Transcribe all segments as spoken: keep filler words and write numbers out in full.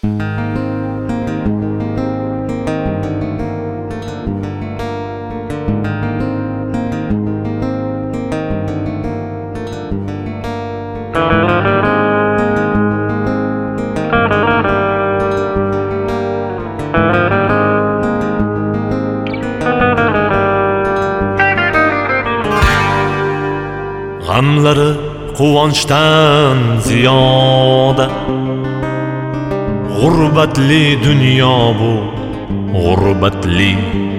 G'amlari quvonchdan ziyoda, g'urbatli dunyo bu, g'urbatli.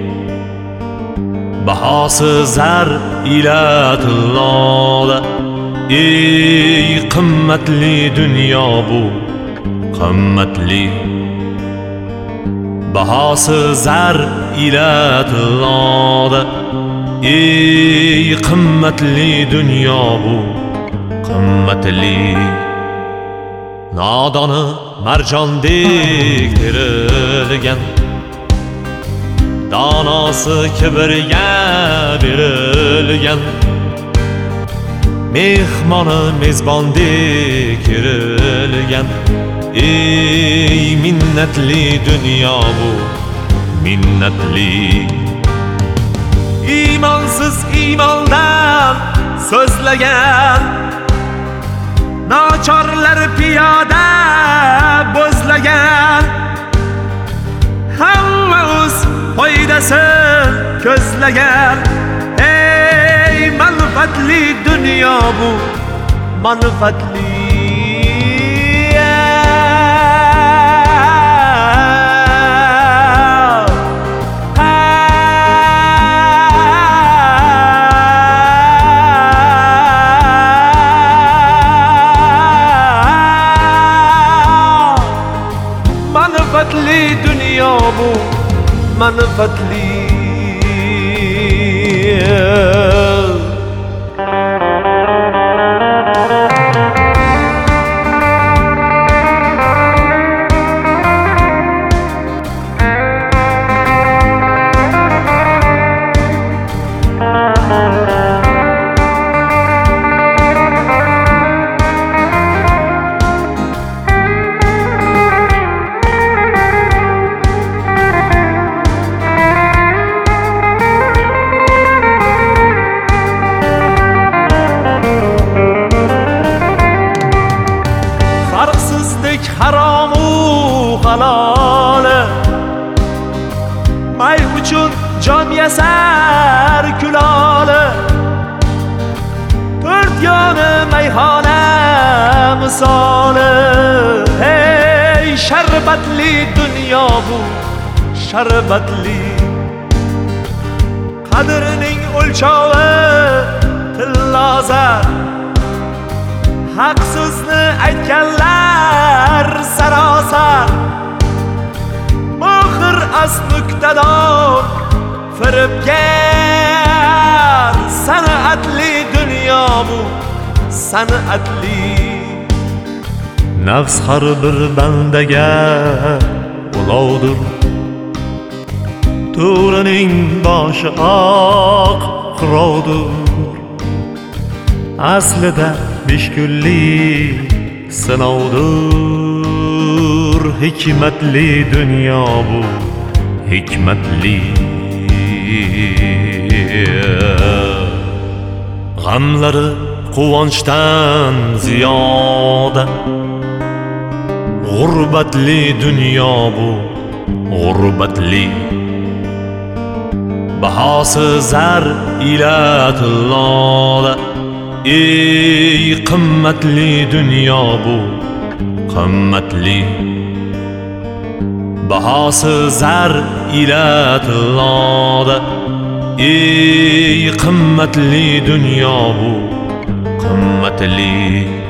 Bahosi zar ila tilloda, ey qimmatli dunyo bu, qimmatli. Bahosi zar ila tilloda, ey qimmatli dunyo bu, qimmatli. Nodoni marjondek terilgan, donosi kibrga berilgan, mehmoni mezbondek kerilgan. Ey minnatli dunyo bu, minnatli. İmansız imondan so'zlagan, nochorlar piyoda bo'zlagan, hamma o'z foydasin ko'zlagan. Ey manfaatli dunyo bu, manfaatli. Manfaatli dunyo bu, manfaatli. Haromu haloli, may uchun jon yasar kuloli. To'rt yoni mayxona misoli. Hey sharbatli dunyo bu, sharbatli. Qadrining o'lchovi tillozar, haq so'zni aytganlar sarosar. Mohir as nuktador firibgar, san'atli dunyo bu, san'atli. Nafs har bir bandaga ulovdir, to'g'rining boshi oq qirovdir. Aslida besh kunlik sinovdir, hikmatli dunyo bu, hikmatli. G'amlari quvonchdan ziyoda, g'urbatli dunyo bu, g'urbatli. Bahosi zar ila tilloda, ey qimmatli dunyo bu, qimmatli. Bahosi zar ila tilloda, ey qimmatli dunyo bu, qimmatli.